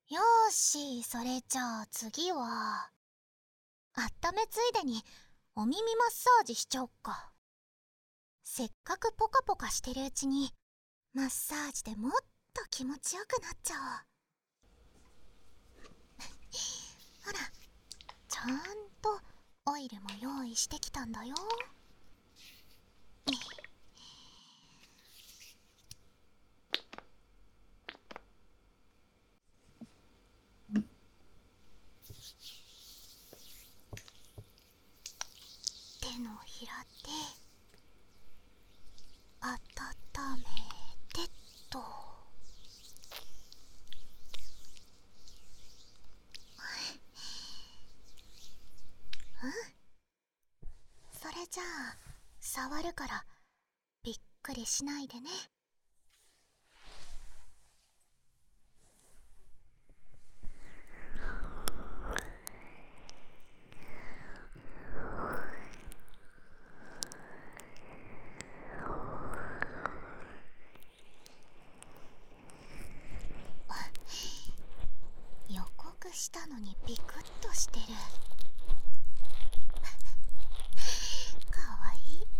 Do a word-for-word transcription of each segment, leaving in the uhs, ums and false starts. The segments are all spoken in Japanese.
よーし、それじゃあ次はあっためついでにお耳マッサージしちゃおっか。せっかくポカポカしてるうちにマッサージでもっと気持ちよくなっちゃおう。ほら、ちゃんとオイルも用意してきたんだよ。手のひらで温めてっと。うん、それじゃあ触るからびっくりしないでね。予告したのにビクッとしてる。かわいい。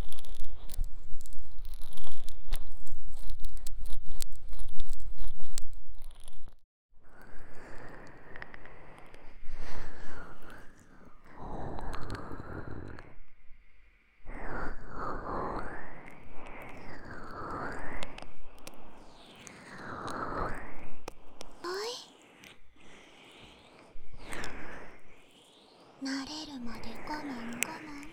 慣れるまで我慢我慢。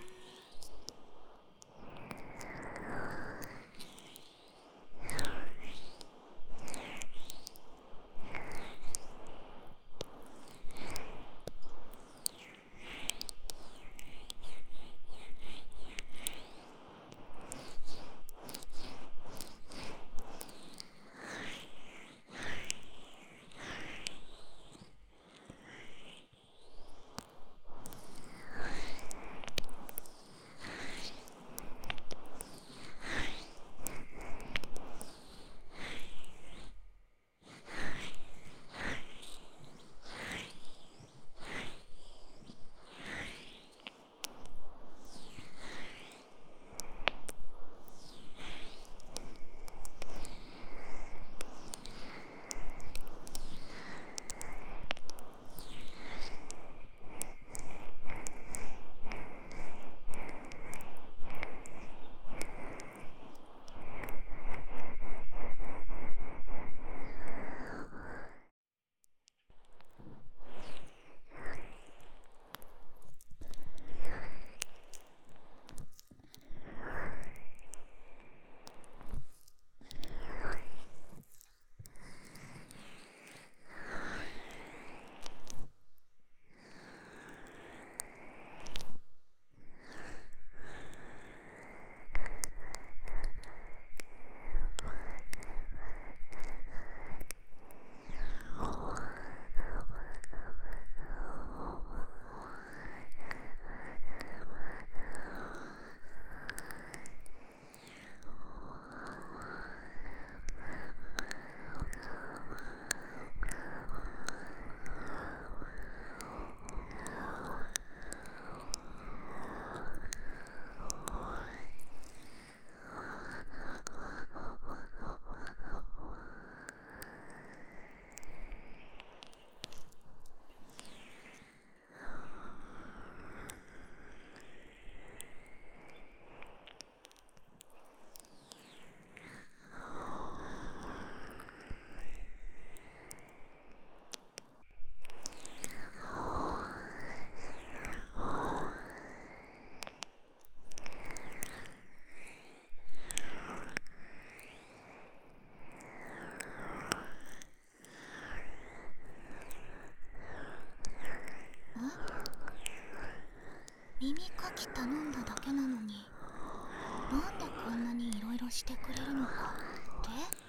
耳かき頼んだだけなのになんでこんなにいろいろしてくれるのかって。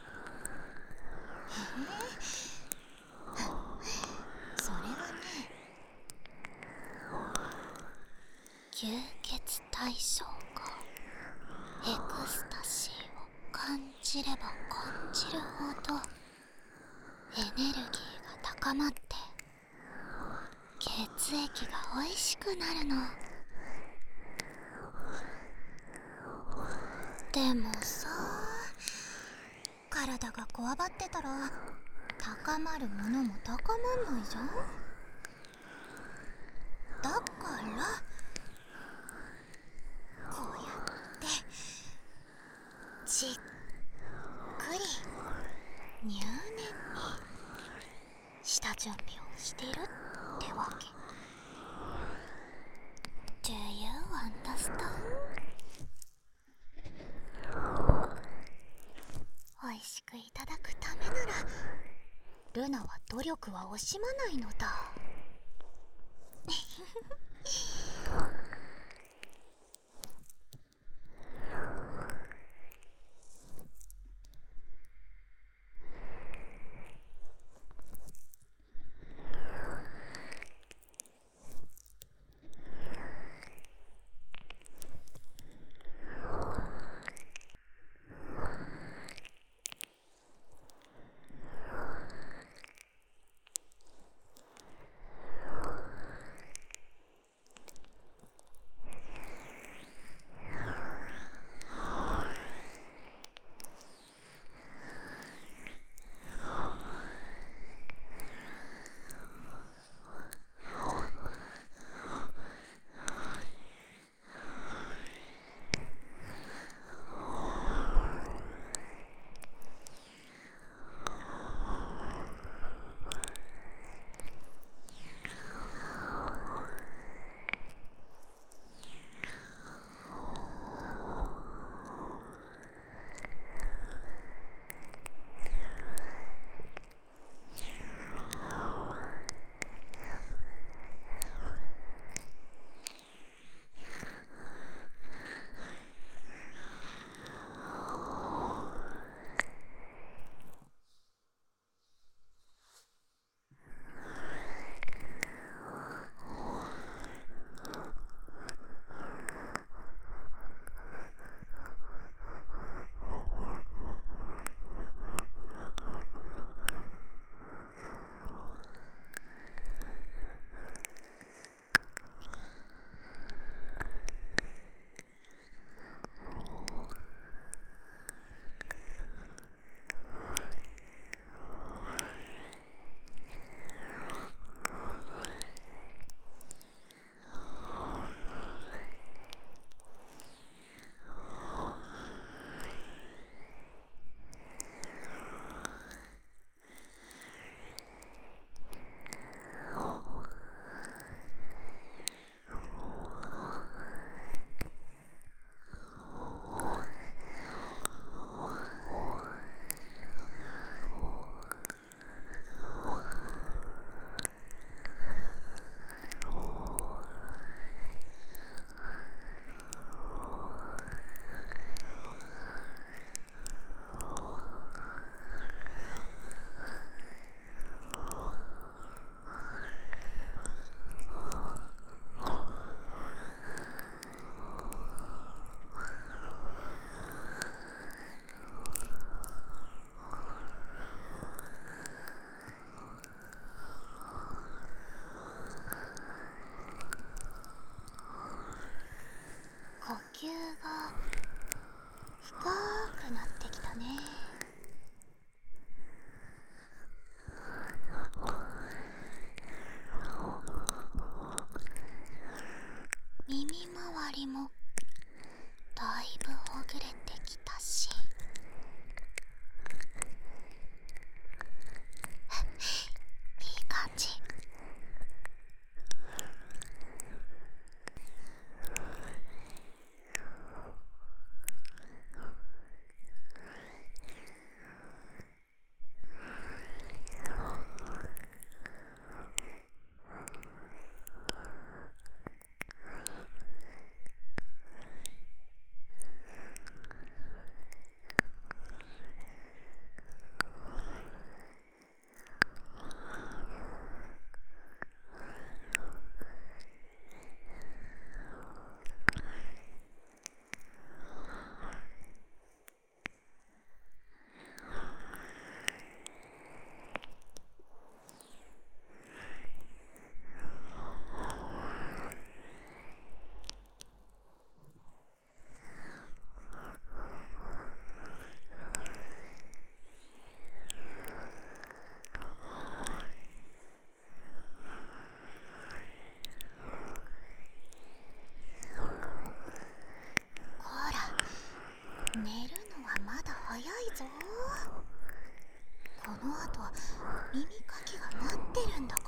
えー、それはね、吸血対象がエクスタシーを感じれば感じるほどエネルギーが高高まって血液がおいしくなるの。でもさ、体がこわばってたら高まるものも高まんないじゃん。だからこうやってじっくり入念に下準備をしてるってわけ。 Do you understand? おいしくいただくためならルナは努力は惜しまないのだ。呼吸が深くなってきたね。耳周りもだいぶほぐれてきたし、いい感じ。 の後耳かきが待ってるんだから。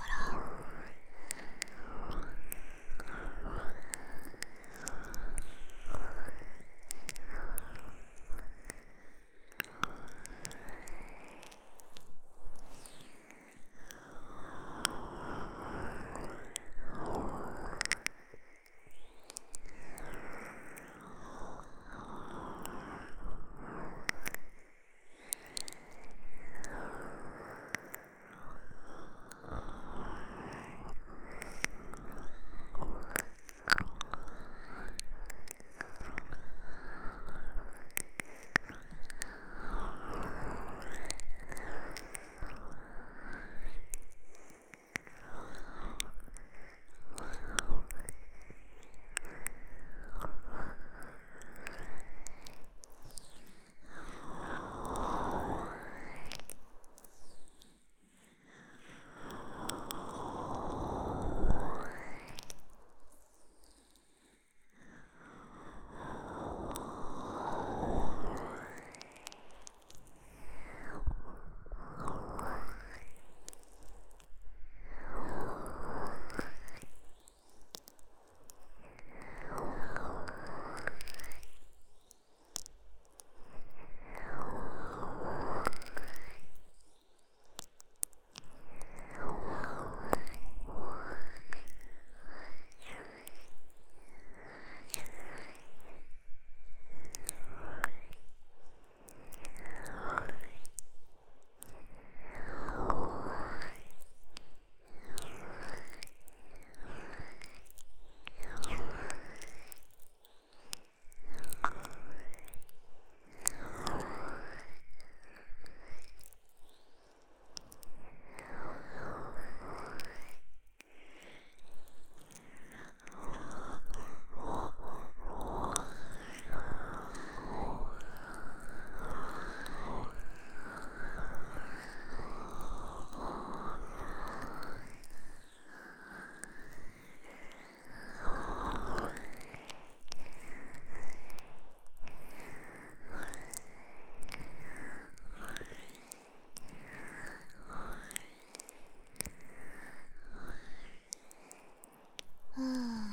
うーん、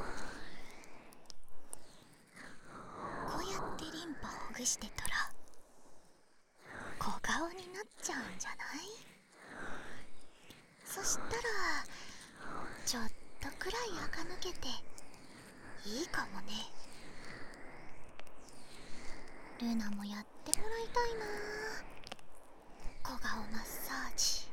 こうやってリンパほぐしてたら小顔になっちゃうんじゃない？そしたらちょっとくらい垢抜けていいかもね。ルナもやってもらいたいな、小顔マッサージ。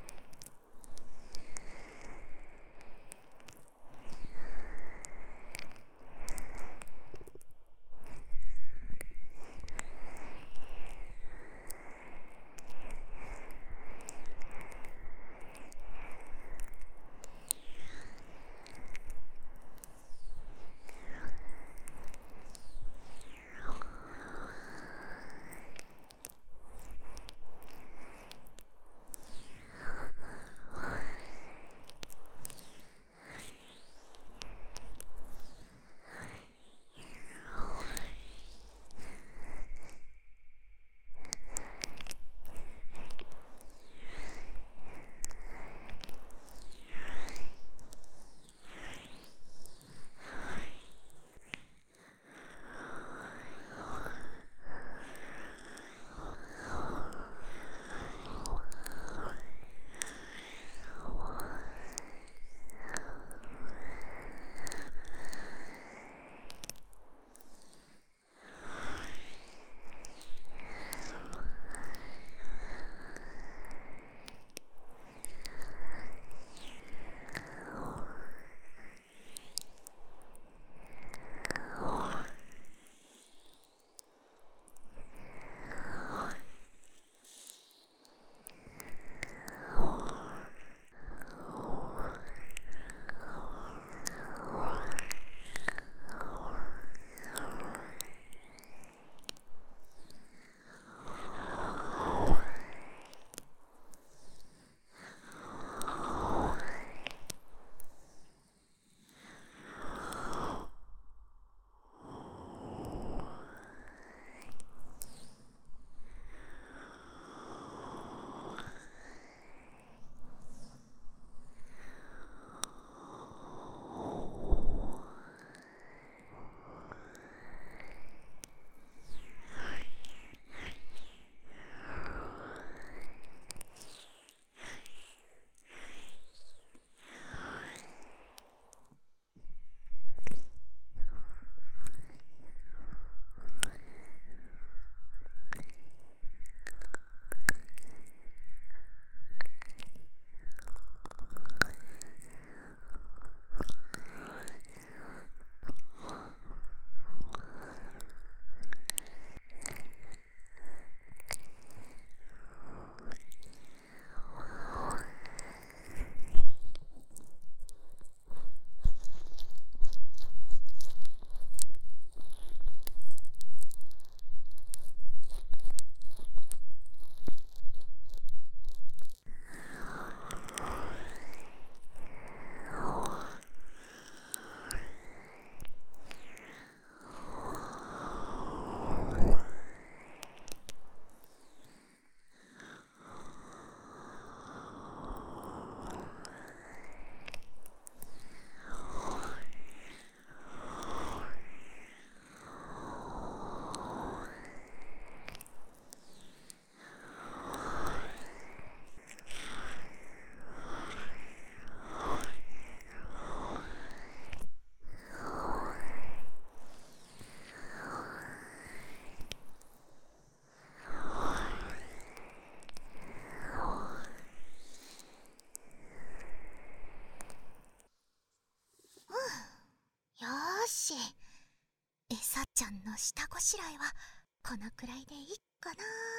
下ごしらえはこのくらいでいいかな。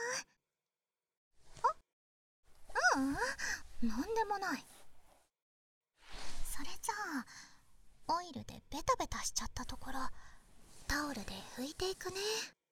あ、ううん、なんでもない。それじゃあオイルでベタベタしちゃったところタオルで拭いていくね。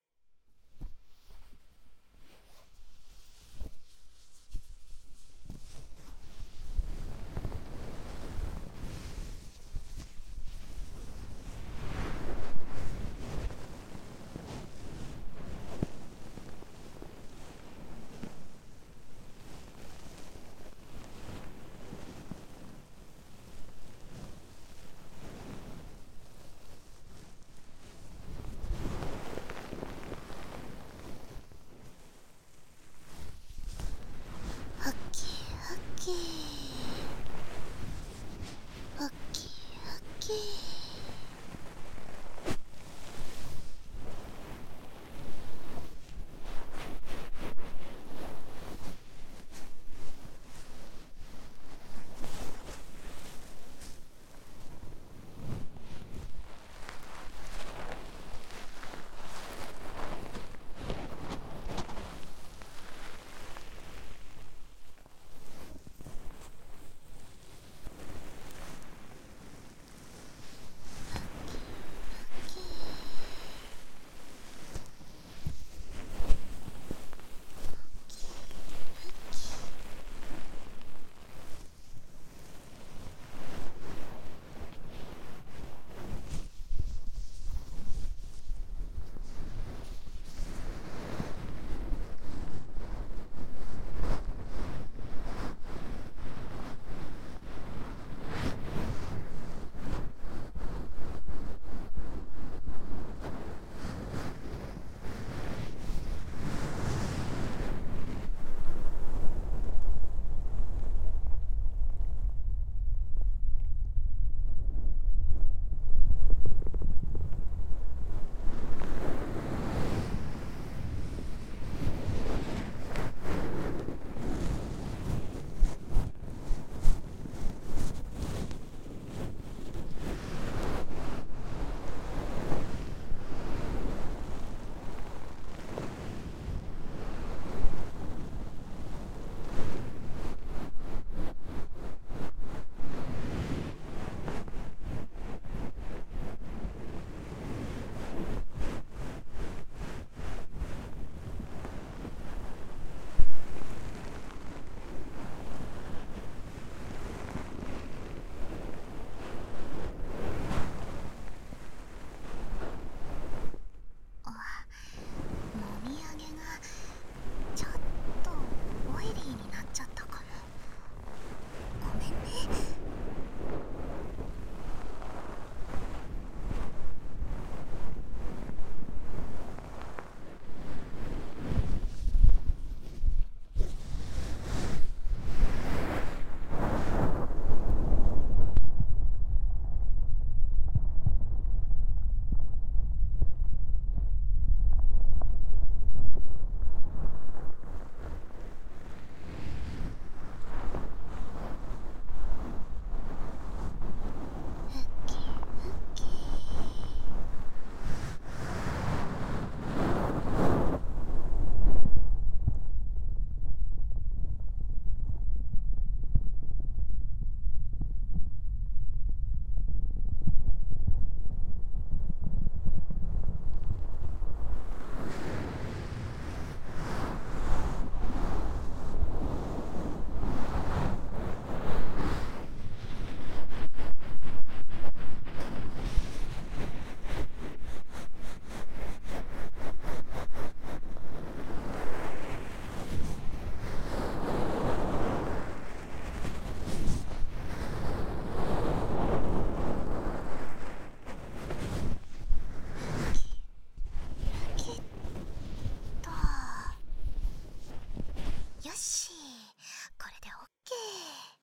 ふっきふっきふっきふっき。もみあげがちょっとオイリーになっちゃったかも。ごめんね。ふっきふっき。きっとよし、これでオッケー。